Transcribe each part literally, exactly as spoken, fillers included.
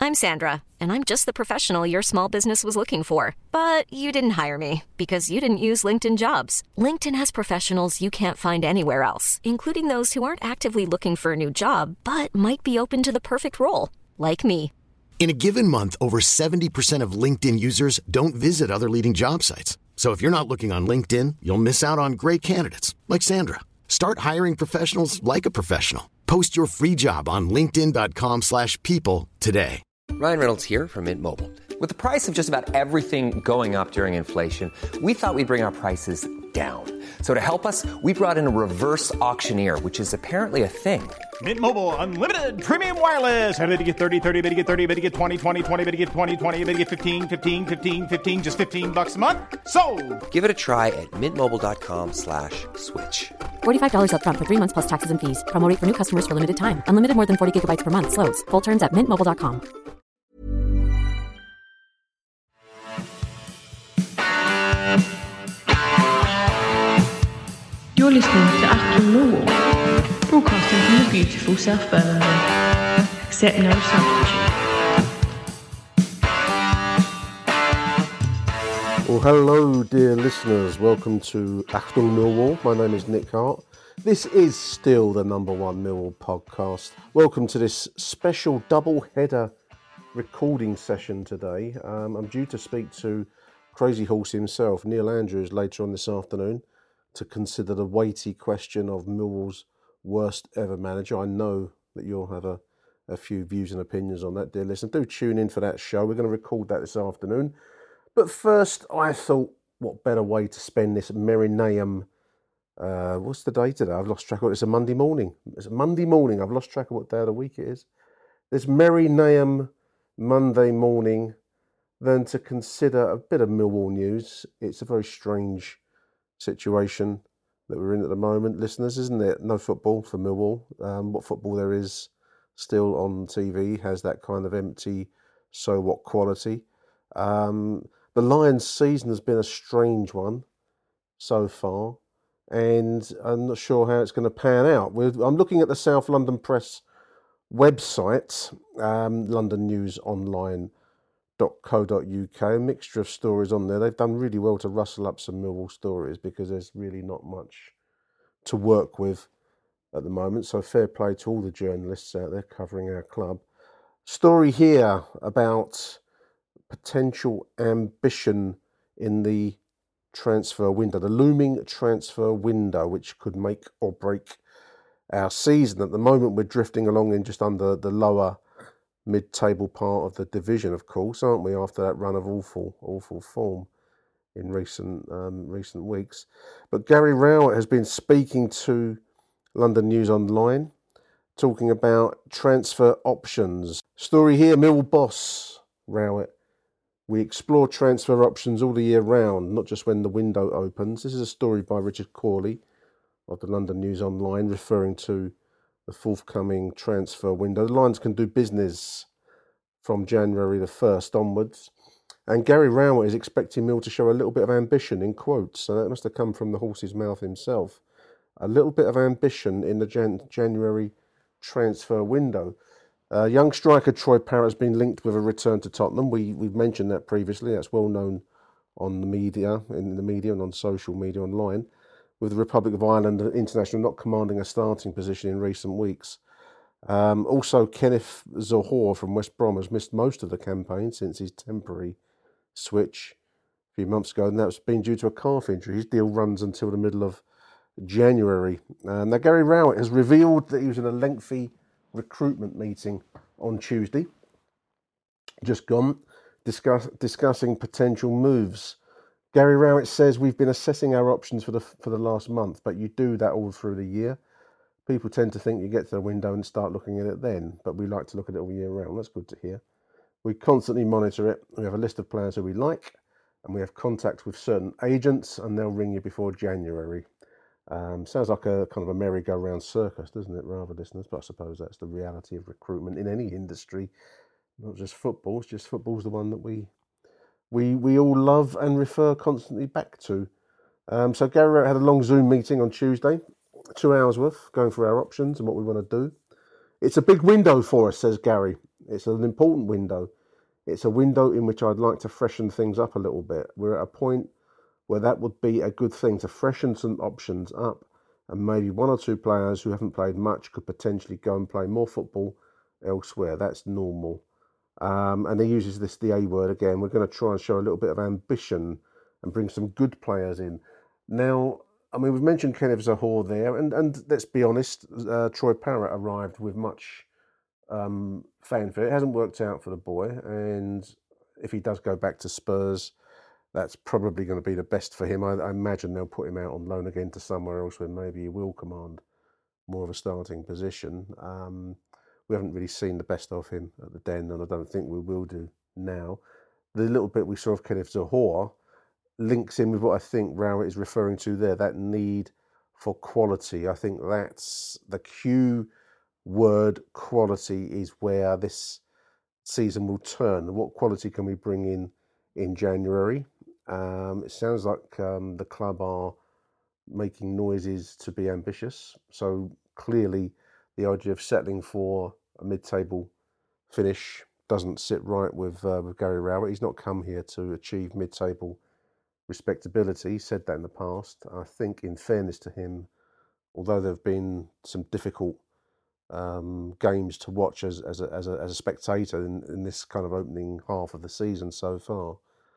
I'm Sandra, and I'm just the professional your small business was looking for. But you didn't hire me because you didn't use LinkedIn Jobs. LinkedIn has professionals you can't find anywhere else, including those who aren't actively looking for a new job, but might be open to the perfect role, like me. In a given month, over seventy percent of LinkedIn users don't visit other leading job sites. So if you're not looking on LinkedIn, you'll miss out on great candidates like Sandra. Start hiring professionals like a professional. Post your free job on linkedin dot com slash people today. Ryan Reynolds here from Mint Mobile. With the price of just about everything going up during inflation, we thought we'd bring our prices down. So to help us, we brought in a reverse auctioneer, which is apparently a thing. Mint Mobile Unlimited Premium Wireless. How to get thirty, thirty, how to get thirty, how to get twenty, twenty, twenty, how to get twenty, twenty, how to get fifteen, fifteen, fifteen, fifteen, just fifteen bucks a month? Sold! Give it a try at mintmobile.com slash switch. forty-five dollars up front for three months plus taxes and fees. Promo rate for new customers for limited time. Unlimited more than forty gigabytes per month. Slows full terms at mint mobile dot com. You're listening to Achtung Millwall, broadcasting from the beautiful South Birmingham. Accept no substitute. Well, hello, dear listeners. Welcome to Achtung Millwall. My name is Nick Hart. This is still the number one Millwall podcast. Welcome to this special double-header recording session today. Um, I'm due to speak to Crazy Horse himself, Neil Andrews, later on this afternoon, to consider the weighty question of Millwall's worst ever manager. I know that you'll have a, a few views and opinions on that, dear listener. Do tune in for that show. We're going to record that this afternoon. But first, I thought, what better way to spend this Merineum, uh, what's the day today? I've lost track of it. It's a Monday morning. It's a Monday morning. I've lost track of what day of the week it is. This Merineum Monday morning, than to consider a bit of Millwall news. It's a very strange situation that we're in at the moment, listeners, isn't it? No football for Millwall. Um, what football there is still on T V has that kind of empty, so what quality. Um, the Lions season has been a strange one so far, and I'm not sure how it's going to pan out. We're, I'm looking at the South London Press website, um, london news online dot co dot uk, a mixture of stories on there. They've done really well to rustle up some Millwall stories because there's really not much to work with at the moment. So fair play to all the journalists out there covering our club. Story here about potential ambition in the transfer window, the looming transfer window, which could make or break our season. At the moment, we're drifting along in just under the lower mid-table part of the division, of course, aren't we, after that run of awful, awful form in recent um, recent weeks. But Gary Rowett has been speaking to London News Online, talking about transfer options. Story here, Millwall boss Rowett. We explore transfer options all the year round, not just when the window opens. This is a story by Richard Corley of the London News Online, referring to the forthcoming transfer window. The Lions can do business from January the first onwards. And Gary Rowett is expecting Mill to show a little bit of ambition, in quotes. So that must have come from the horse's mouth himself. A little bit of ambition in the Jan- January transfer window. Uh, young striker Troy Parrott has been linked with a return to Tottenham. We, we've mentioned that previously. That's well known on the media, in the media and on social media online, with the Republic of Ireland international not commanding a starting position in recent weeks. Um, also, Kenneth Zohore from West Brom has missed most of the campaign since his temporary switch a few months ago, and that's been due to a calf injury. His deal runs until the middle of January. Uh, now, Gary Rowett has revealed that he was in a lengthy recruitment meeting on Tuesday, just gone, discuss, discussing potential moves. Gary Rowett says we've been assessing our options for the for the last month, but you do that all through the year. People tend to think you get to the window and start looking at it then, but we like to look at it all year round. That's good to hear. We constantly monitor it. We have a list of players who we like, and we have contact with certain agents, and they'll ring you before January. Um, sounds like a kind of a merry-go-round circus, doesn't it, rather, listeners? But I suppose that's the reality of recruitment in any industry, not just football. It's just football's the one that we we we all love and refer constantly back to. Um, so Gary Rowett had a long Zoom meeting on Tuesday, two hours worth, going through our options and what we want to do. It's a big window for us, says Gary. It's an important window. It's a window in which I'd like to freshen things up a little bit. We're at a point where that would be a good thing to freshen some options up, and maybe one or two players who haven't played much could potentially go and play more football elsewhere. That's normal. Um, and he uses this, the A word again. We're going to try and show a little bit of ambition and bring some good players in. Now, I mean, we've mentioned Kenneth Zohore there, and, and let's be honest, uh, Troy Parrott arrived with much um, fanfare. It hasn't worked out for the boy, and if he does go back to Spurs, that's probably going to be the best for him. I, I imagine they'll put him out on loan again to somewhere else where maybe he will command more of a starting position. Um, we haven't really seen the best of him at the Den, and I don't think we will do now. The little bit we saw of Kenneth Zohore links in with what I think Rowett is referring to there, that need for quality. I think that's the cue word, quality, is where this season will turn. What quality can we bring in in January? Um, it sounds like um, the club are making noises to be ambitious. So clearly the idea of settling for a mid-table finish doesn't sit right with, uh, with Gary Rowett. He's not come here to achieve mid-table respectability. He said that in the past. I think, in fairness to him, although there have been some difficult um, games to watch as as a, as a, as a spectator in, in this kind of opening half of the season so far,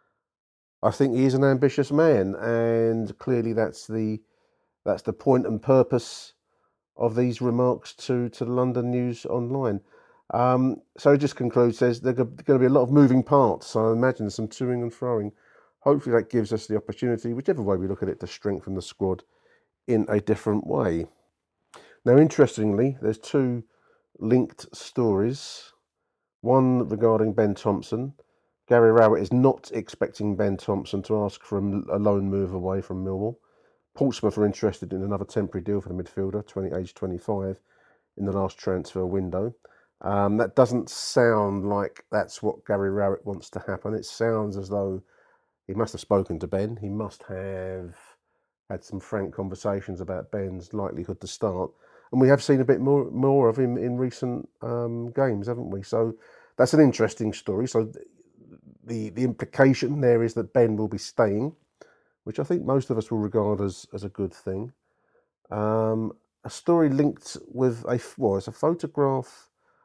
I think he is an ambitious man, and clearly that's the that's the point and purpose of these remarks to to the London News Online. Um, so it just concludes, says there's going to be a lot of moving parts. So I imagine some toing and froing. Hopefully that gives us the opportunity, whichever way we look at it, to strengthen the squad in a different way. Now, interestingly, there's two linked stories. One regarding Ben Thompson. Gary Rowett is not expecting Ben Thompson to ask for a loan move away from Millwall. Portsmouth are interested in another temporary deal for the midfielder, twenty, age twenty-five, in the last transfer window. Um, that doesn't sound like that's what Gary Rowett wants to happen. It sounds as though he must have spoken to Ben. He must have had some frank conversations about Ben's likelihood to start. And we have seen a bit more more of him in recent um, games, haven't we? So that's an interesting story. So the, the implication there is that Ben will be staying, which I think most of us will regard as, as a good thing. Um, a story linked with a, well, it's a photograph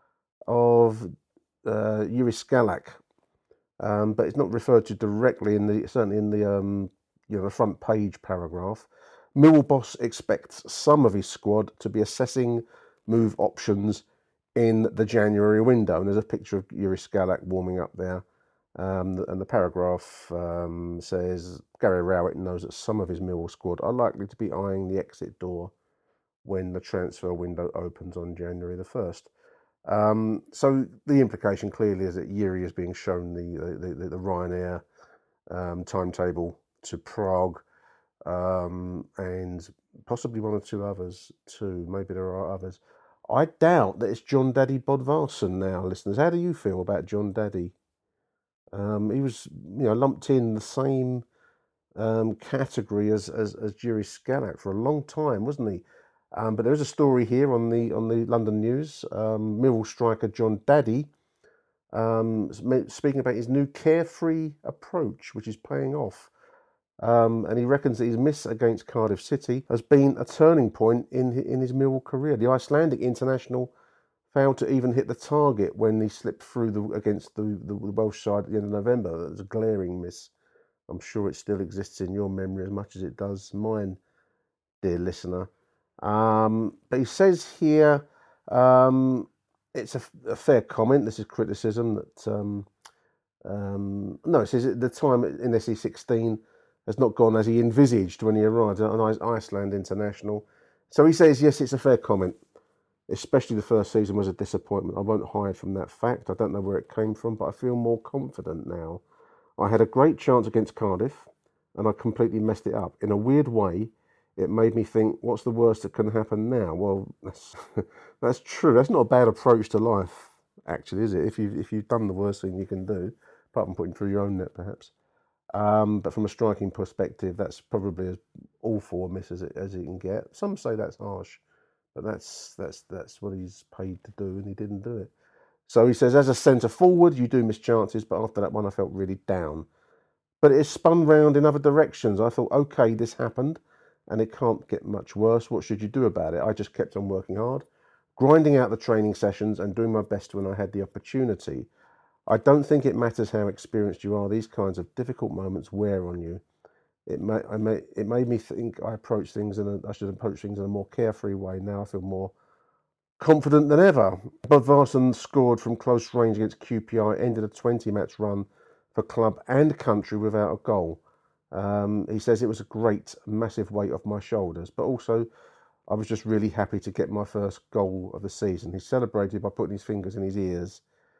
of uh, Yuri Skalak, um, but it's not referred to directly in the certainly in the um, you know the front page paragraph. Millwall boss expects some of his squad to be assessing move options in the January window, and there's a picture of Yuri Skalak warming up there. Um, and the paragraph um, says Gary Rowett knows that some of his Millwall squad are likely to be eyeing the exit door when the transfer window opens on January the first. Um, so the implication clearly is that Yuri is being shown the the, the, the Ryanair um, timetable to Prague, um, and possibly one or two others too. Maybe there are others. I doubt that it's John Daddy Bodvarsson now, listeners. How do you feel about John Daddy? Um, he was, you know, lumped in the same um, category as, as as Yuri Skalak for a long time, wasn't he? Um, but there is a story here on the on the London News. Um, Millwall striker John Daddy um, speaking about his new carefree approach, which is paying off. Um, and he reckons that his miss against Cardiff City has been a turning point in in his Millwall career. The Icelandic international failed to even hit the target when he slipped through the against the, the, the Welsh side at the end of November. That was a glaring miss. I'm sure it still exists in your memory as much as it does mine, dear listener. Um, but he says here, um, it's a, a fair comment. This is criticism that, um, um, no, it says at the time in S E sixteen has not gone as he envisaged when he arrived at an Iceland international. So he says, yes, it's a fair comment. Especially the first season was a disappointment. I won't hide from that fact. I don't know where it came from, but I feel more confident now. I had a great chance against Cardiff, and I completely messed it up. In a weird way, it made me think, what's the worst that can happen now? Well, that's, that's true. That's not a bad approach to life, actually, is it? If you've, if you've done the worst thing you can do, apart from putting through your own net, perhaps. Um, but from a striking perspective, that's probably as awful a miss as it, as it can get. Some say that's harsh. But that's that's that's what he's paid to do, and he didn't do it. So he says, as a centre forward, you do miss chances, but after that one, I felt really down. But it spun round in other directions. I thought, okay, this happened, and it can't get much worse. What should you do about it? I just kept on working hard, grinding out the training sessions and doing my best when I had the opportunity. I don't think it matters how experienced you are. These kinds of difficult moments wear on you. It made, I made, it made me think I approach things in a, I should approach things in a more carefree way. Now I feel more confident than ever. Bodvarsson scored from close range against Q P R, ended a twenty-match run for club and country without a goal. Um, he says it was a great, massive weight off my shoulders, but also I was just really happy to get my first goal of the season. He celebrated by putting his fingers in his ears.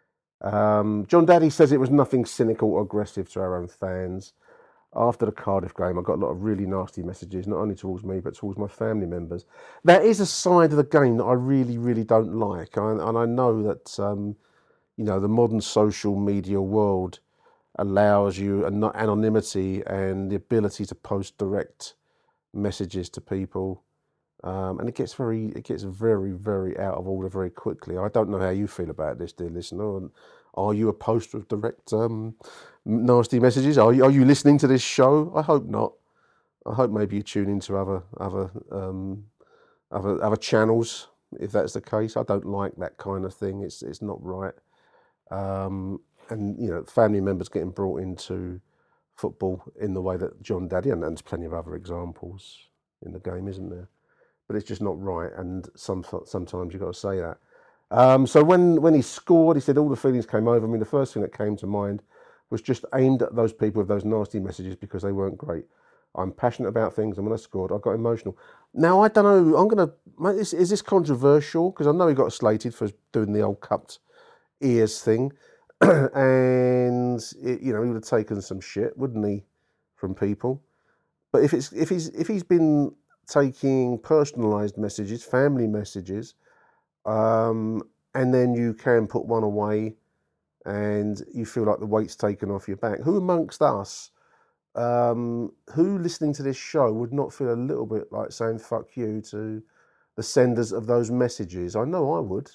Um, John Daddy says it was nothing cynical or aggressive to our own fans. After the Cardiff game, I got a lot of really nasty messages, not only towards me, but towards my family members. That is a side of the game that I really, really don't like. I, and I know that, um, you know, the modern social media world allows you an anonymity and the ability to post direct messages to people. Um, and it gets very, it gets very, very out of order very quickly. I don't know how you feel about this, dear listener. Are you a poster of direct um, nasty messages? Are you, are you listening to this show? I hope not. I hope maybe you tune into other other um, other other channels if that's the case. I don't like that kind of thing. It's it's not right. Um, and you know, family members getting brought into football in the way that John Daddy, and there's plenty of other examples in the game, isn't there? But it's just not right. And some sometimes you've got to say that. Um, so when, when he scored, he said all the feelings came over me. The first thing that came to mind was just aimed at those people with those nasty messages because they weren't great. I'm passionate about things, and when I scored, I got emotional. Now, I don't know, I'm going to... Is, is this controversial? Because I know he got slated for doing the old cupped ears thing. and, it, you know, he would have taken some shit, wouldn't he, from people? But if it's if he's if he's been taking personalised messages, family messages... Um, and then you can put one away and you feel like the weight's taken off your back. Who amongst us, um, who listening to this show would not feel a little bit like saying fuck you to the senders of those messages? I know I would.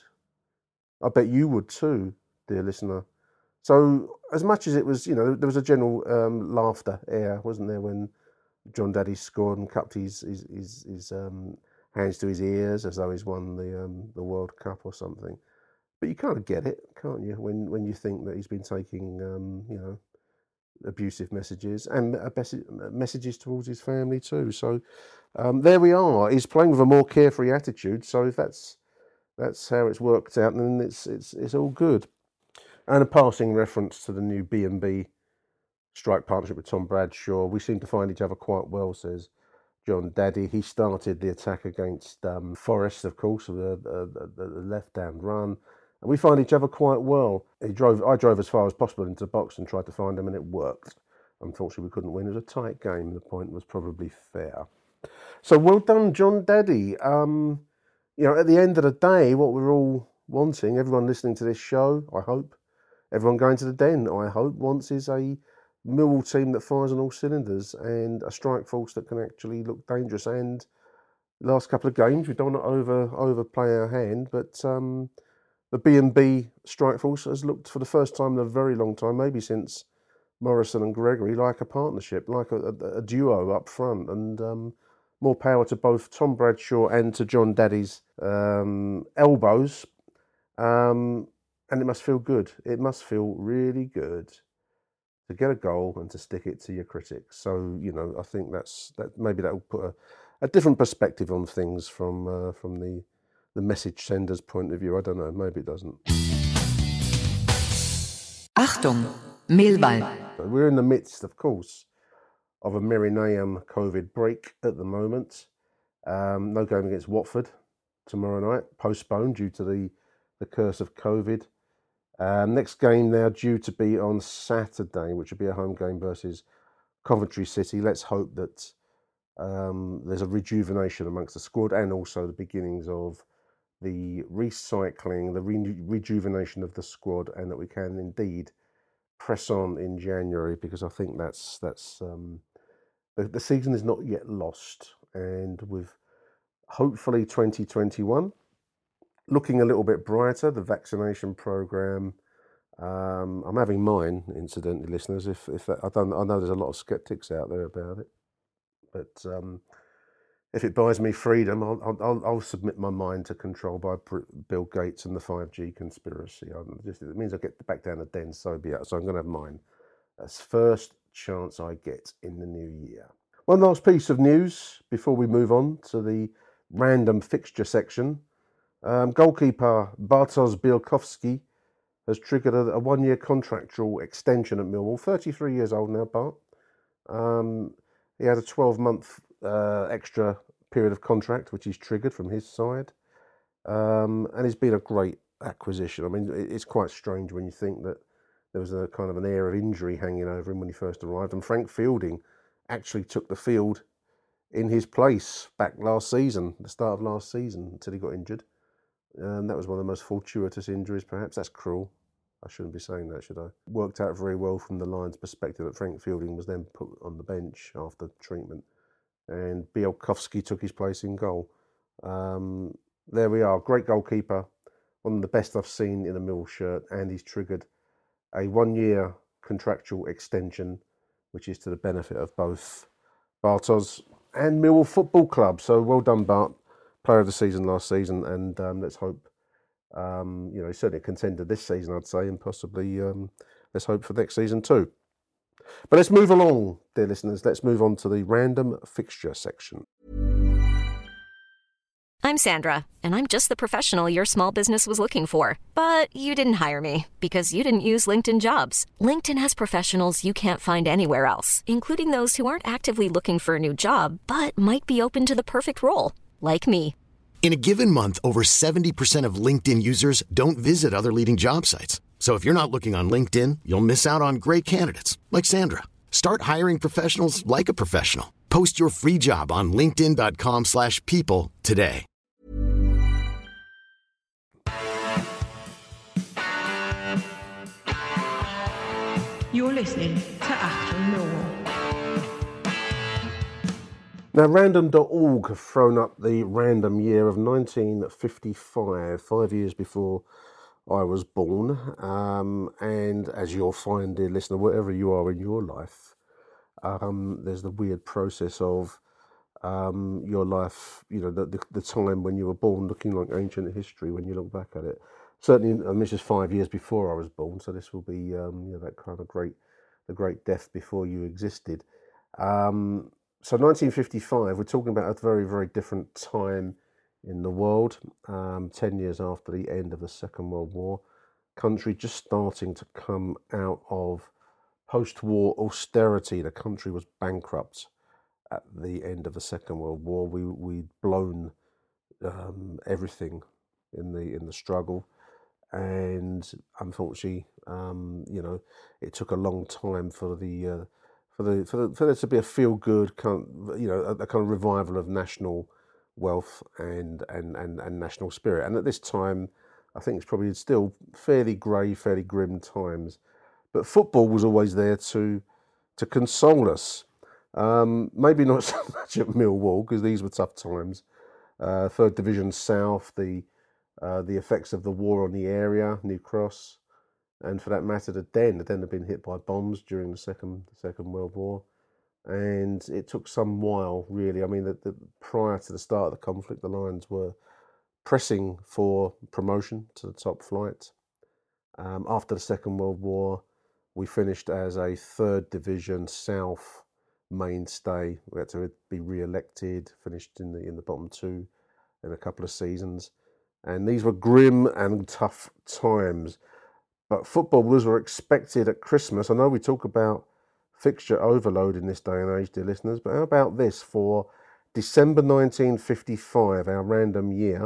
I bet you would too, dear listener. So as much as it was, you know, there was a general um, laughter air, wasn't there, when John Daddy scored and cupped his, his, his, his um, hands to his ears as though he's won the um, the World Cup or something. But you kind of get it, can't you, when when you think that he's been taking, um, you know, abusive messages and messages towards his family too. So um, there we are. He's playing with a more carefree attitude. So if that's that's how it's worked out, then it's it's it's all good. And a passing reference to the new B and B strike partnership with Tom Bradshaw. We seem to find each other quite well, says John Daddy. He started the attack against um, Forest, of course, the, the, the left-hand run. And we find each other quite well. He drove. I drove as far as possible into the box and tried to find him, and it worked. Unfortunately, we couldn't win. It was a tight game. The point was probably fair. So well done, John Daddy. Um, you know, at the end of the day, what we're all wanting, everyone listening to this show, I hope, everyone going to the Den, I hope, wants is a Millwall team that fires on all cylinders and a strike force that can actually look dangerous. And the last couple of games, we don't want to over overplay our hand, but um, the B and B strike force has looked for the first time in a very long time, maybe since Morrison and Gregory, like a partnership, like a, a, a duo up front. And um, more power to both Tom Bradshaw and to John Daddy's um, elbows. Um, and it must feel good. It must feel really good to get a goal and to stick it to your critics. So, you know, I think that's that. Maybe that will put a, a different perspective on things from uh, from the the message sender's point of view. I don't know. Maybe it doesn't. Achtung, Millwall. We're in the midst, of course, of a Merineum COVID break at the moment. Um, no game against Watford tomorrow night, postponed due to the the curse of COVID. Um, next game now due to be on Saturday, which will be a home game versus Coventry City. Let's hope that um, there's a rejuvenation amongst the squad and also the beginnings of the recycling, the re- rejuvenation of the squad, and that we can indeed press on in January, because I think that's that's um, the, the season is not yet lost, and with hopefully twenty twenty-one looking a little bit brighter. The vaccination programme. Um, I'm having mine, incidentally, listeners. If if that, I don't, I know there's a lot of skeptics out there about it, but um, if it buys me freedom, I'll, I'll I'll submit my mind to control by Bill Gates and the five G conspiracy. I'm just, it means I get back down the den, so be it. So I'm going to have mine as first chance I get in the new year. One last piece of news before we move on to the random fixture section. Um, goalkeeper Bartosz Białkowski has triggered a, a one-year contractual extension at Millwall. thirty-three years old now, Bart. Um, he had a twelve-month uh, extra period of contract, which he's triggered from his side. Um, and it's been a great acquisition. I mean, it, it's quite strange when you think that there was a kind of an air of injury hanging over him when he first arrived. And Frank Fielding actually took the field in his place back last season, the start of last season, until he got injured. Um, that was one of the most fortuitous injuries, perhaps. That's cruel. I shouldn't be saying that, should I? Worked out very well from the Lions' perspective that Frank Fielding was then put on the bench after treatment. And Białkowski took his place in goal. Um, there we are. Great goalkeeper. One of the best I've seen in a Millwall shirt. And he's triggered a one-year contractual extension, which is to the benefit of both Bartosz and Millwall Football Club. So well done, Bart. Player of the season last season, and um, let's hope, um, you know, he's certainly a contender this season, I'd say, and possibly um, let's hope for next season too. But let's move along, dear listeners. Let's move on to the random fixture section. I'm Sandra, and I'm just the professional your small business was looking for. But you didn't hire me because you didn't use LinkedIn Jobs. LinkedIn has professionals you can't find anywhere else, including those who aren't actively looking for a new job, but might be open to the perfect role. Like me. In a given month, over seventy percent of LinkedIn users don't visit other leading job sites. So if you're not looking on LinkedIn, you'll miss out on great candidates like Sandra. Start hiring professionals like a professional. Post your free job on linkedin dot com slash people today. You're listening to Achtung Millwall. Now, random dot org have thrown up the random year of nineteen fifty-five, five years before I was born. Um, and as you'll find, dear listener, wherever you are in your life, um, there's the weird process of um, your life, you know, the, the, the time when you were born looking like ancient history when you look back at it. Certainly, and this is five years before I was born, so this will be, um, you know, that kind of great, the great death before you existed. Um, So nineteen fifty-five, we're talking about a very, very different time in the world. Um, ten years after the end of the Second World War, country just starting to come out of post-war austerity. The country was bankrupt at the end of the Second World War. We we'd blown um, everything in the in the struggle, and unfortunately, um, you know, it took a long time for the uh, For, the, for, the, for there to be a feel-good, kind of, you know, a, a kind of revival of national wealth and, and, and, and national spirit. And at this time, I think it's probably still fairly grey, fairly grim times. But football was always there to to console us. Um, maybe not so much at Millwall, because these were tough times. Uh, Third Division South, the uh, the effects of the war on the area, New Cross. And for that matter, the Den. The Den had been hit by bombs during the Second the Second World War, and it took some while, really. I mean, the, the, prior to the start of the conflict, the Lions were pressing for promotion to the top flight. Um, after the Second World War, we finished as a Third Division South mainstay. We had to be re-elected, finished in the in the bottom two in a couple of seasons, and these were grim and tough times. But footballers were expected at Christmas. I know we talk about fixture overload in this day and age, dear listeners, but how about this for December nineteen fifty-five, our random year?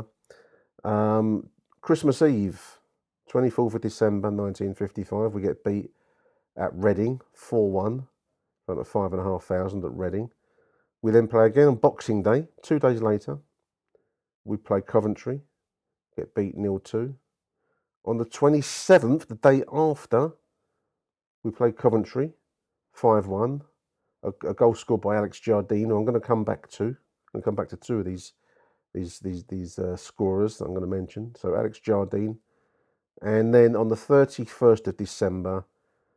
Um, Christmas Eve, twenty-fourth of December nineteen fifty-five, we get beat at Reading, four one, in front of five and a half thousand at Reading. We then play again on Boxing Day, two days later. We play Coventry, get beat nil two. On the twenty-seventh, the day after, we played Coventry, five one. A, a goal scored by Alex Giardino. I'm going to come back to. I'm going to come back to two of these these these these uh, scorers that I'm going to mention. So Alex Jardine, and then on the thirty-first of December,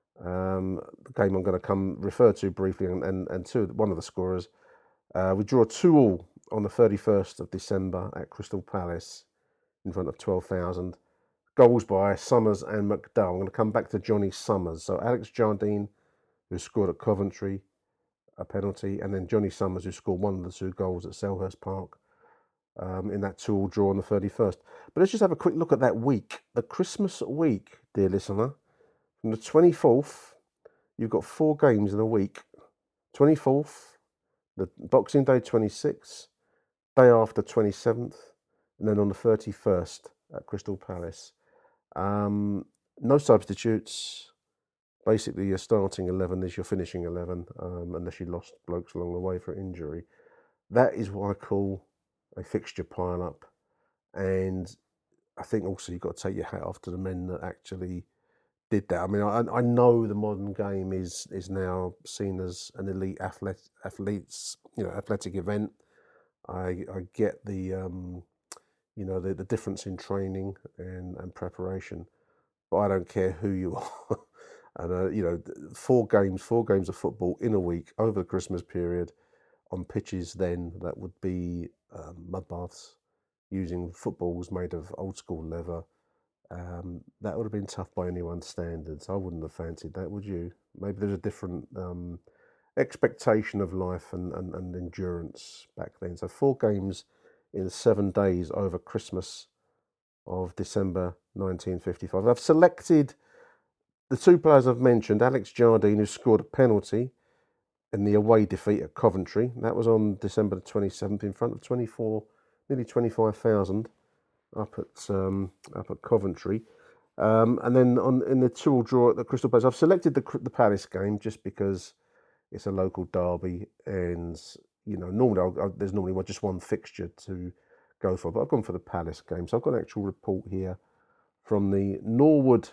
um, the game I'm going to come refer to briefly, and and, and to one of the scorers, uh, we draw two all on the thirty-first of December at Crystal Palace in front of twelve thousand. Goals by Summers and McDowell. I'm going to come back to Johnny Summers. So Alex Jardine, who scored at Coventry, a penalty, and then Johnny Summers, who scored one of the two goals at Selhurst Park um, in that two-all draw on the thirty-first. But let's just have a quick look at that week. The Christmas week, dear listener, from the twenty-fourth, you've got four games in a week. twenty-fourth, the Boxing Day twenty-sixth, day after twenty-seventh, and then on the thirty-first at Crystal Palace. Um, no substitutes. Basically, your starting eleven is your finishing eleven, um, unless you lost blokes along the way for injury. That is what I call a fixture pile-up. And I think also you've got to take your hat off to the men that actually did that. I mean, I, I know the modern game is is now seen as an elite athlete, athletes, you know, athletic event. I I get the um, you know, the, the difference in training and, and preparation, but I don't care who you are. And, uh, you know, four games, four games of football in a week over the Christmas period on pitches then that would be um, mud baths using footballs made of old school leather. Um, that would have been tough by anyone's standards. I wouldn't have fancied that, would you? Maybe there's a different um, expectation of life and, and, and endurance back then. So four games in seven days over Christmas of December nineteen fifty-five. I've selected the two players I've mentioned, Alex Jardine, who scored a penalty in the away defeat at Coventry. That was on December the twenty-seventh in front of twenty-four, nearly twenty-five thousand up at um, up at Coventry. Um, and then on in the two-all draw at the Crystal Palace, I've selected the the Palace game just because it's a local derby, and you know normally I'll, I'll, there's normally just one fixture to go for, but I've gone for the Palace game. So I've got an actual report here from the Norwood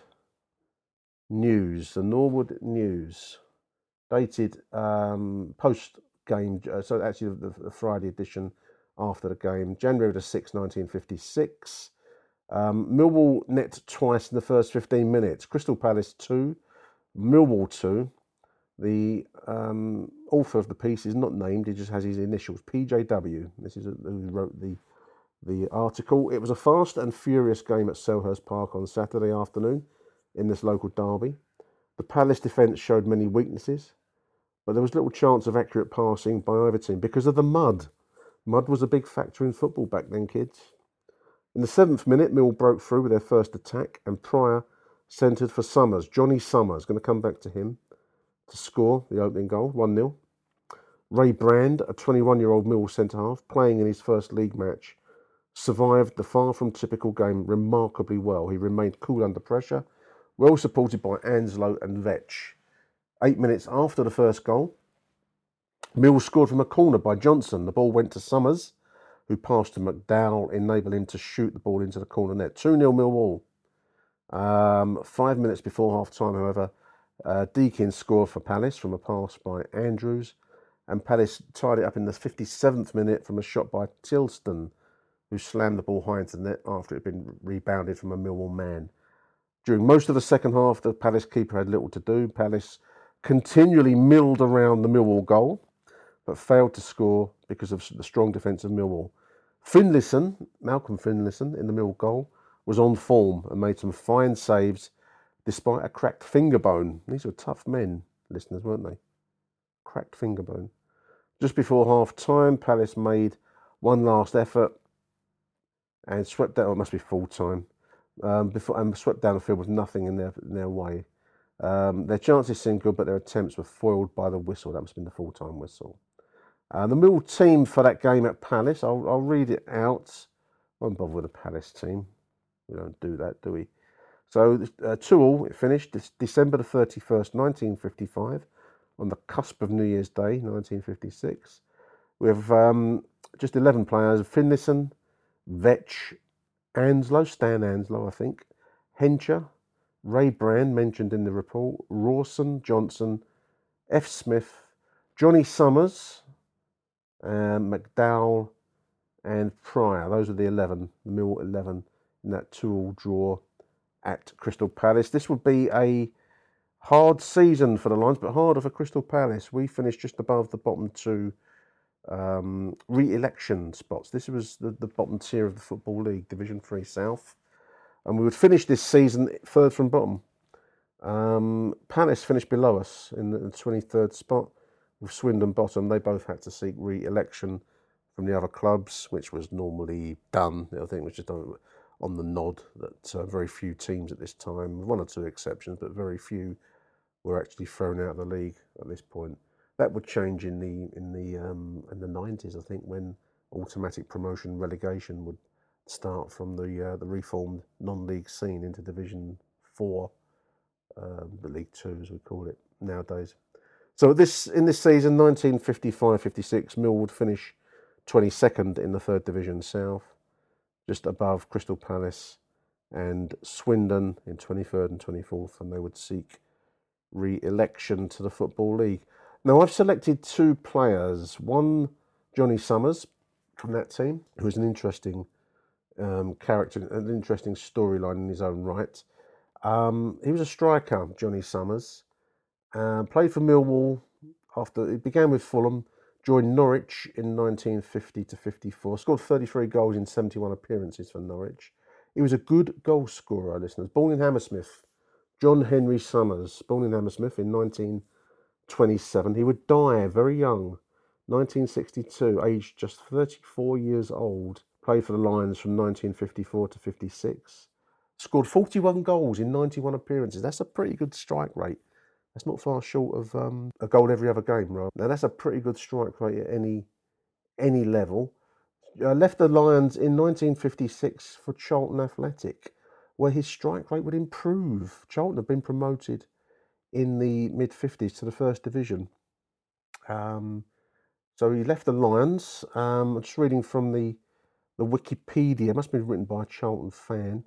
News, the Norwood News, dated um, post-game, uh, so actually the, the Friday edition after the game, January the sixth, nineteen fifty-six. Um, Millwall net twice in the first fifteen minutes. Crystal Palace two, Millwall two. The um, author of the piece is not named, he just has his initials, P J W. This is a, who wrote the, the article. It was a fast and furious game at Selhurst Park on Saturday afternoon in this local derby. The Palace defence showed many weaknesses, but there was little chance of accurate passing by either team because of the mud. Mud was a big factor in football back then, kids. In the seventh minute, Mill broke through with their first attack, and Pryor centred for Summers. Johnny Summers, going to come back to him, to score the opening goal, one nil. Ray Brand, a twenty-one-year-old Mill centre-half, playing in his first league match, survived the far-from-typical game remarkably well. He remained cool under pressure, well supported by Anslow and Vetch. Eight minutes after the first goal, Mill scored from a corner by Johnson. The ball went to Summers, who passed to McDowell, enabling him to shoot the ball into the corner net. two nil Millwall. Um, five minutes before half-time, however, uh, Deakin scored for Palace from a pass by Andrews, and Palace tied it up in the fifty-seventh minute from a shot by Tilston, who slammed the ball high into the net after it had been rebounded from a Millwall man. During most of the second half, the Palace keeper had little to do. Palace continually milled around the Millwall goal, but failed to score because of the strong defence of Millwall. Finlayson, Malcolm Finlayson, in the Mill goal, was on form and made some fine saves despite a cracked finger bone. These were tough men, listeners, weren't they? Cracked finger bone. Just before half-time, Palace made one last effort and swept out, oh, it must be full-time, um, before, and swept down the field with nothing in their, in their way. Um, their chances seemed good, but their attempts were foiled by the whistle. That must have been the full-time whistle. Uh, the Mill team for that game at Palace, I'll, I'll read it out. I won't bother with the Palace team. We don't do that, do we? So, uh, two all, it finished this December the thirty-first, nineteen fifty-five, on the cusp of New Year's Day, nineteen fifty-six. We have um, just eleven players: Finlayson, Vetch, Anslow, Stan Anslow, I think, Hencher, Ray Brand, mentioned in the report, Rawson, Johnson, F. Smith, Johnny Summers, um, McDowell, and Pryor. Those are the eleven, the Millwall eleven in that two-all draw at Crystal Palace. This would be a hard season for the Lions, but harder for Crystal Palace. We finished just above the bottom two um, re-election spots. This was the, the bottom tier of the Football League, Division three South. And we would finish this season third from bottom. Um, Palace finished below us in the twenty-third spot with Swindon bottom. They both had to seek re-election from the other clubs, which was normally done. I think it was just on, on the nod that uh, very few teams at this time, one or two exceptions, but very few were actually thrown out of the league at this point. That would change in the in the um, in the nineties, I think, when automatic promotion relegation would start from the uh, the reformed non-league scene into Division Four, um, the League Two as we call it nowadays. So this in this season, nineteen fifty-five fifty-six, Mill would finish twenty-second in the Third Division South, just above Crystal Palace and Swindon in twenty-third and twenty-fourth, and they would seek re-election to the Football League. Now, I've selected two players, one Johnny Summers from that team, who is an interesting um, character, an interesting storyline in his own right. Um, he was a striker, Johnny Summers, uh, played for Millwall after, it began with Fulham, joined Norwich in nineteen fifty to fifty-four, scored thirty-three goals in seventy-one appearances for Norwich. He was a good goal scorer, listeners. Born in Hammersmith, John Henry Summers, born in Hammersmith in nineteen twenty-seven. He would die very young, nineteen sixty-two, aged just thirty-four years old. Played for the Lions from nineteen fifty-four to fifty-six. Scored forty-one goals in ninety-one appearances. That's a pretty good strike rate. That's not far short of um, a goal every other game, right? Now, that's a pretty good strike rate at any any level. Uh, left the Lions in nineteen fifty-six for Charlton Athletic, where his strike rate would improve. Charlton had been promoted in the mid-fifties to the First Division. Um, so he left the Lions. Um, I'm just reading from the, the Wikipedia. It must have been written by a Charlton fan.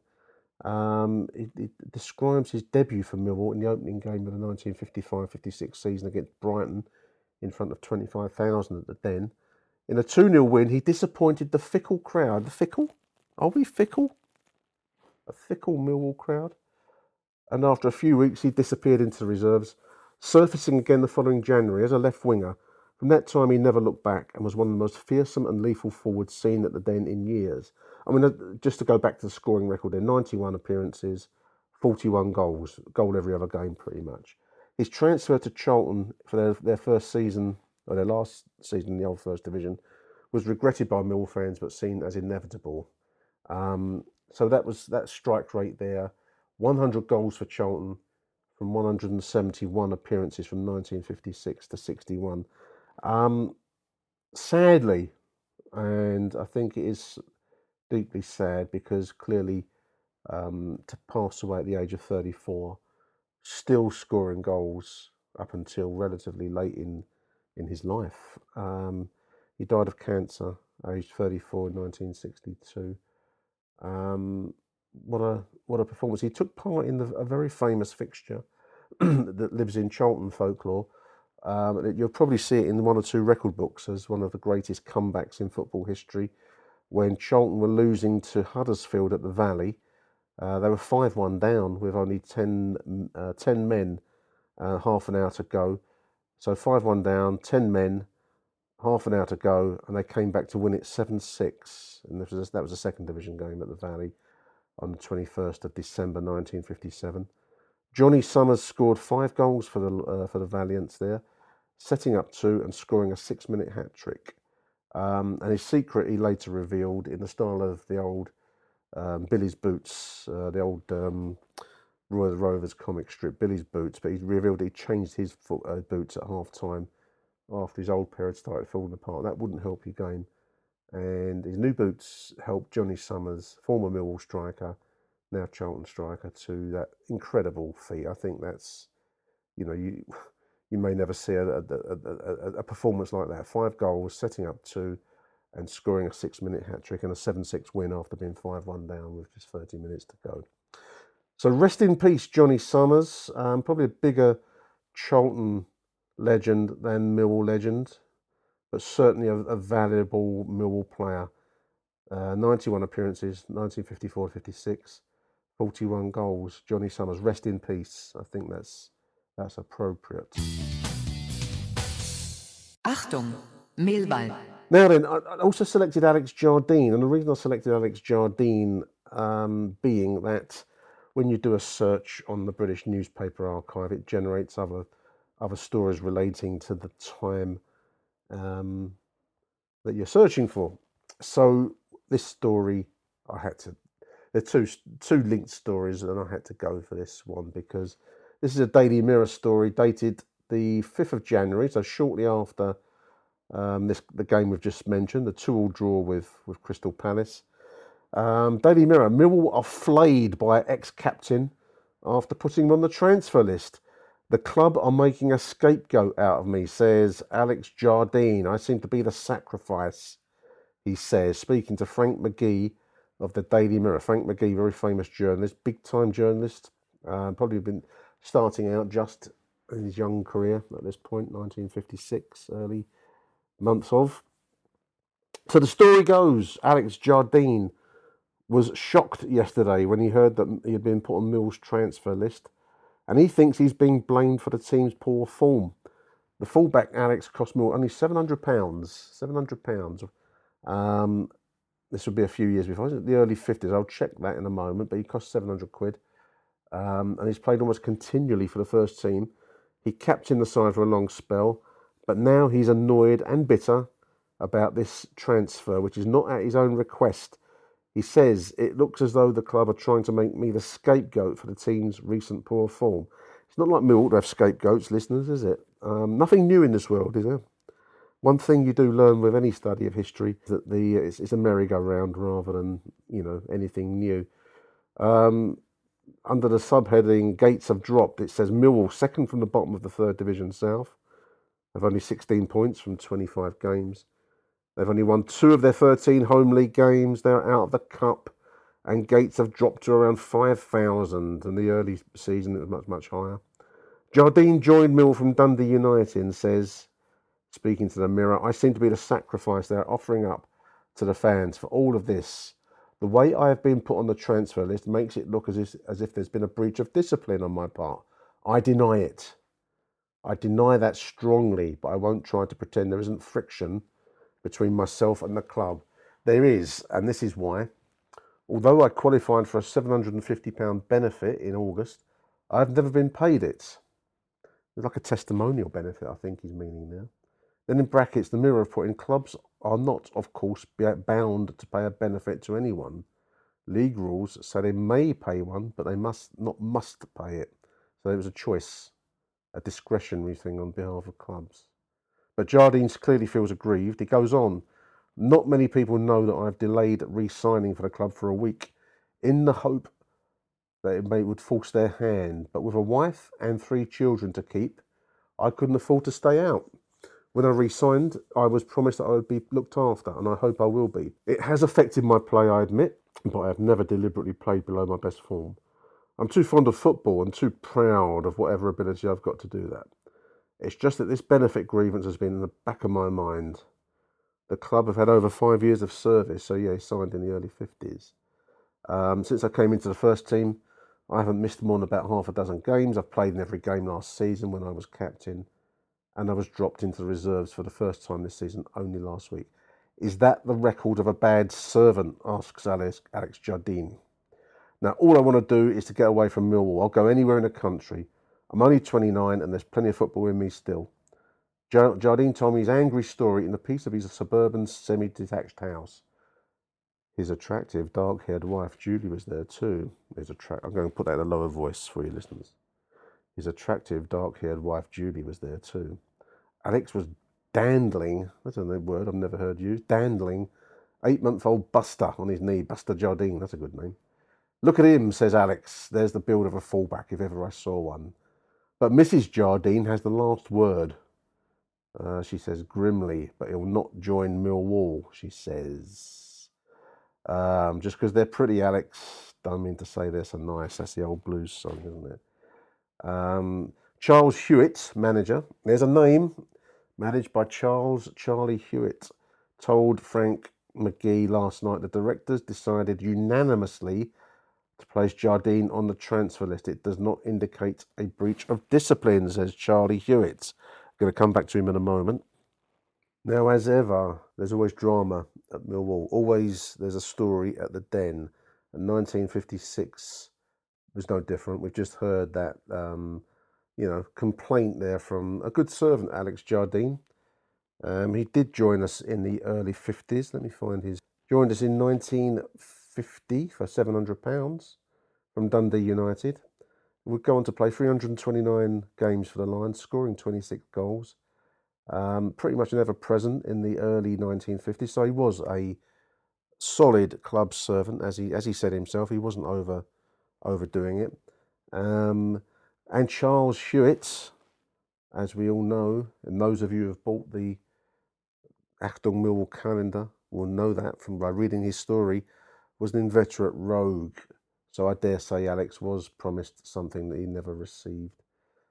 Um, it, it describes his debut for Millwall in the opening game of the nineteen fifty-five fifty-six season against Brighton in front of twenty-five thousand at the Den. In a two nil win, he disappointed the fickle crowd. The fickle? Are we fickle? A fickle Millwall crowd? And after a few weeks, he disappeared into the reserves, surfacing again the following January as a left winger. From that time, he never looked back and was one of the most fearsome and lethal forwards seen at the Den in years. I mean, just to go back to the scoring record there, ninety-one appearances, forty-one goals, goal every other game pretty much. His transfer to Charlton for their, their first season, or their last season in the old First Division, was regretted by Millwall fans but seen as inevitable. Um, so that was that strike rate there. one hundred goals for Charlton from one hundred seventy-one appearances from nineteen fifty-six to sixty-one. Um, sadly, and I think it is deeply sad because clearly um, to pass away at the age of thirty-four, still scoring goals up until relatively late in, in his life. Um, he died of cancer, aged thirty-four in nineteen sixty-two. Um, what a what a performance. He took part in the, a very famous fixture that lives in Charlton folklore. Um, you'll probably see it in one or two record books as one of the greatest comebacks in football history. When Charlton were losing to Huddersfield at the Valley, uh, they were five one down with only ten, uh, ten men, uh, half an hour to go. So five one down, ten men, half an hour to go, and they came back to win it seven six. And this was, that was a second division game at the Valley on the twenty-first of December nineteen fifty-seven. Johnny Summers scored five goals for the uh, for the Valiants there, setting up two and scoring a six-minute hat-trick. Um, and his secret he later revealed in the style of the old um, Billy's Boots, uh, the old um, Roy the Rovers comic strip, Billy's Boots. But he revealed he changed his foot, uh, boots at half-time after his old pair had started falling apart. That wouldn't help your game. And his new boots helped Johnny Summers, former Millwall striker, now Charlton striker, to that incredible feat. I think that's, you know, you you may never see a, a, a, a performance like that. Five goals, setting up two, and scoring a six-minute hat-trick and a seven six win after being five one down with just thirty minutes to go. So rest in peace, Johnny Summers. Um, probably a bigger Charlton legend than Millwall legend, but certainly a, a valuable Millwall player Uh, ninety-one appearances, nineteen fifty-four to fifty-six, forty-one goals. Johnny Summers, rest in peace. I think that's that's appropriate. Achtung, Mehlball. Now then, I I also selected Alex Jardine, and the reason I selected Alex Jardine um, being that when you do a search on the British Newspaper Archive, it generates other other stories relating to the time um, that you're searching for. So this story, I had to, there are two, two linked stories, and I had to go for this one because this is a Daily Mirror story dated the fifth of January, so shortly after um, this the game we've just mentioned, the two-all draw with, with Crystal Palace. Um, Daily Mirror, Millwall are flayed by ex-captain after putting him on the transfer list. The club are making a scapegoat out of me, says Alex Jardine. I seem to be the sacrifice, he says, speaking to Frank McGee of the Daily Mirror. Frank McGee, very famous journalist, big-time journalist, uh, probably been starting out just in his young career at this point, nineteen fifty-six, early months of. So the story goes, Alex Jardine was shocked yesterday when he heard that he had been put on Mill's transfer list, and he thinks he's being blamed for the team's poor form. The fullback, Alex, cost Mill only seven hundred pounds. seven hundred pounds. Um, this would be a few years before, the early fifties. I'll check that in a moment, but he cost seven hundred quid. Um, and he's played almost continually for the first team. He captained the side for a long spell, but now he's annoyed and bitter about this transfer, which is not at his own request. He says, it looks as though the club are trying to make me the scapegoat for the team's recent poor form. It's not like Millwall to have scapegoats, listeners, is it? Um, nothing new in this world, is there? One thing you do learn with any study of history is that the it's, it's a merry-go-round rather than, you know, anything new. Um, under the subheading, Gates have dropped, it says Millwall, second from the bottom of the third division south, have only sixteen points from twenty-five games. They've only won two of their thirteen home league games. They're out of the cup, and Gates have dropped to around five thousand. In the early season, it was much, much higher. Jardine joined Mill from Dundee United and says, speaking to the Mirror, I seem to be the sacrifice they're offering up to the fans for all of this. The way I have been put on the transfer list makes it look as if, as if there's been a breach of discipline on my part. I deny it. I deny that strongly, but I won't try to pretend there isn't friction between myself and the club. There is, and this is why. Although I qualified for a seven hundred fifty pounds benefit in August, I've never been paid it. It's like a testimonial benefit, I think he's meaning now. Then in brackets, the Mirror have put in, clubs are not, of course, bound to pay a benefit to anyone. League rules say they may pay one, but they must not must pay it. So it was a choice, a discretionary thing on behalf of clubs. But Jardine clearly feels aggrieved. He goes on, not many people know that I've delayed re-signing for the club for a week in the hope that it may would force their hand. But with a wife and three children to keep, I couldn't afford to stay out. When I re-signed, I was promised that I would be looked after, and I hope I will be. It has affected my play, I admit, but I have never deliberately played below my best form. I'm too fond of football and too proud of whatever ability I've got to do that. It's just that this benefit grievance has been in the back of my mind. The club have had over five years of service, so yeah, he signed in the early fifties. Um, since I came into the first team, I haven't missed more than about half a dozen games. I've played in every game last season when I was captain, and I was dropped into the reserves for the first time this season only last week. Is that the record of a bad servant, asks Alex, Alex Jardine. Now, all I want to do is to get away from Millwall. I'll go anywhere in the country. I'm only twenty-nine and there's plenty of football in me still. Jardine told me his angry story in a piece of his suburban semi-detached house. His attractive dark-haired wife Julie was there too. His attra- I'm going to put that in a lower voice for you listeners. His attractive dark-haired wife Julie was there too. Alex was dandling, that's a word I've never heard used, dandling eight-month-old Buster on his knee. Buster Jardine, that's a good name. Look at him, says Alex. There's the build of a fullback if ever I saw one. But Missus Jardine has the last word. Uh, she says grimly, but he'll not join Millwall, she says. Um, just because they're pretty, Alex. Don't mean to say they're so nice. That's the old blues song, isn't it? Um, Charles Hewitt, manager. There's a name, managed by Charles Charlie Hewitt, told Frank McGee last night, the directors decided unanimously to place Jardine on the transfer list. It does not indicate a breach of discipline, says Charlie Hewitt. I'm going to come back to him in a moment. Now, as ever, there's always drama at Millwall. Always there's a story at the Den. And nineteen fifty-six was no different. We've just heard that, um, you know, complaint there from a good servant, Alex Jardine. Um, he did join us in the early fifties. Let me find his. Joined us in nineteen fifty for seven hundred pounds from Dundee United. Would go on to play three hundred twenty-nine games for the Lions, scoring twenty-six goals. Um, pretty much an ever-present in the early nineteen fifties. So he was a solid club servant, as he as he said himself. He wasn't over overdoing it. Um, and Charles Hewitt, as we all know, and those of you who have bought the Achtung Millwall calendar will know that from by reading his story, was an inveterate rogue. So I dare say Alex was promised something that he never received.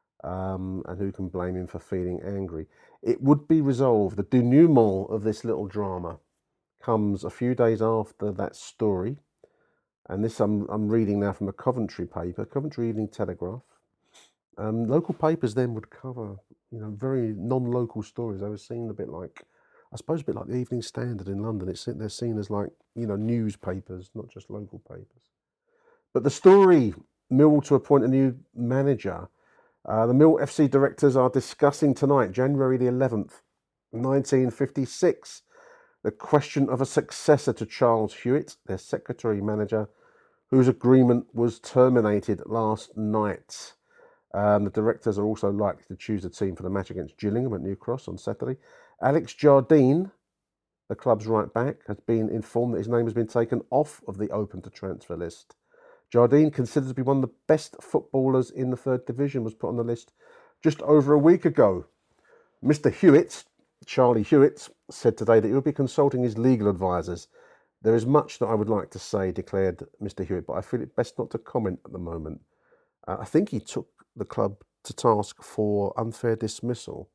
Um, and who can blame him for feeling angry? It would be resolved. The denouement of this little drama comes a few days after that story. And this I'm, I'm reading now from a Coventry paper, Coventry Evening Telegraph. Um, local papers then would cover, you know, very non-local stories. They were seen a bit like, I suppose a bit like the Evening Standard in London. It's they're seen as like, you know, newspapers, not just local papers. But the story, Millwall to appoint a new manager. Uh, the Mill F C directors are discussing tonight, January the eleventh, nineteen fifty-six, the question of a successor to Charles Hewitt, their secretary-manager, whose agreement was terminated last night. Um, the directors are also likely to choose a team for the match against Gillingham at New Cross on Saturday. Alex Jardine, the club's right back, has been informed that his name has been taken off of the open to transfer list. Jardine, considered to be one of the best footballers in the third division, was put on the list just over a week ago. Mister Hewitt, Charlie Hewitt, said today that he will be consulting his legal advisors. There is much that I would like to say, declared Mister Hewitt, but I feel it best not to comment at the moment. Uh, I think he took the club to task for unfair dismissal.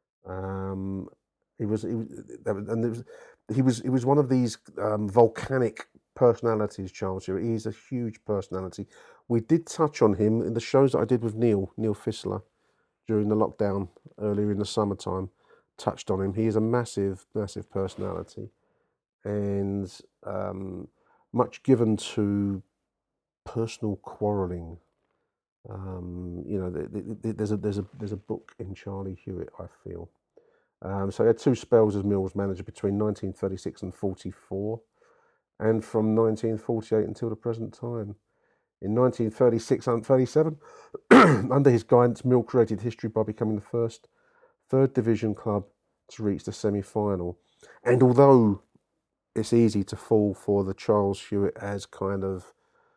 Um, he was, he was, and was, he was, he was one of these um, volcanic personalities, Charles Hewitt. He's a huge personality. We did touch on him in the shows that I did with Neil, Neil Fissler, during the lockdown earlier in the summertime. Touched on him. He is a massive, massive personality, and um, much given to personal quarrelling. Um, you know, there's a there's a there's a book in Charlie Hewitt, I feel. Um, so he had two spells as Millwall's manager between nineteen thirty-six and forty-four. And from nineteen forty-eight until the present time. In nineteen thirty-six and thirty-seven, under his guidance, Mill created history by becoming the first third division club to reach the semi-final. And although it's easy to fall for the Charles Hewitt as kind of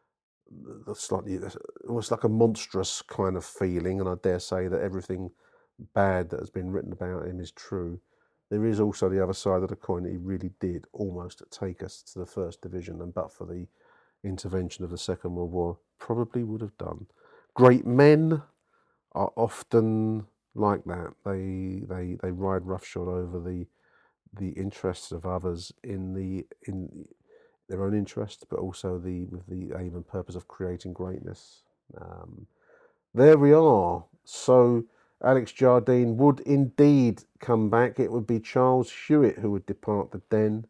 slightly, almost like a monstrous kind of feeling, and I dare say that everything bad that has been written about him is true, there is also the other side of the coin that he really did almost take us to the first division, and but for the intervention of the Second World War, probably would have done. Great men are often like that. They they they ride roughshod over the the interests of others in the in their own interest, but also the with the aim and purpose of creating greatness. Um, there we are. So Alex Jardine would indeed come back. It would be Charles Hewitt who would depart the Den,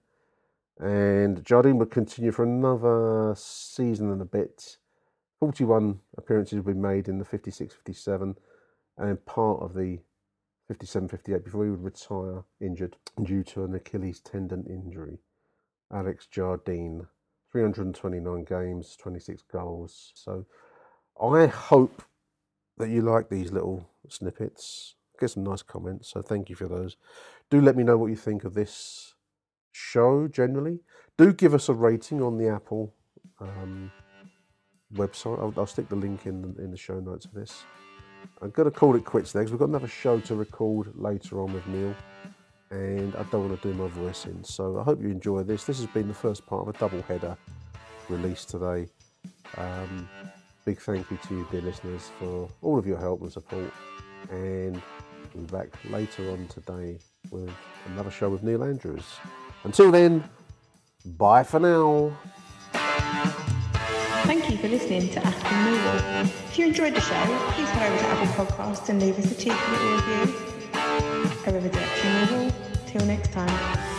and Jardine would continue for another season and a bit. forty-one appearances would be made in the fifty-six fifty-seven and part of the fifty-seven fifty-eight before he would retire injured due to an Achilles tendon injury. Alex Jardine, three hundred twenty-nine games, twenty-six goals. So I hope that you like these little snippets. Get some nice comments, so thank you for those. Do let me know what you think of this show generally. Do give us a rating on the Apple um, website. I'll, I'll stick the link in the, in the show notes for this. I'm going to call it quits there because we've got another show to record later on with Neil, and I don't want to do my voice in. So I hope you enjoy this. This has been the first part of a double header released today. Um, big thank you to you, dear listeners, for all of your help and support. And we'll be back later on today with another show with Neil Andrews. Until then, Bye for now. Thank you for listening to Achtung Millwall. If you enjoyed the show, please head over to Apple Podcasts and leave us a cheeky little review. Arrivederci Millwall. Till next time.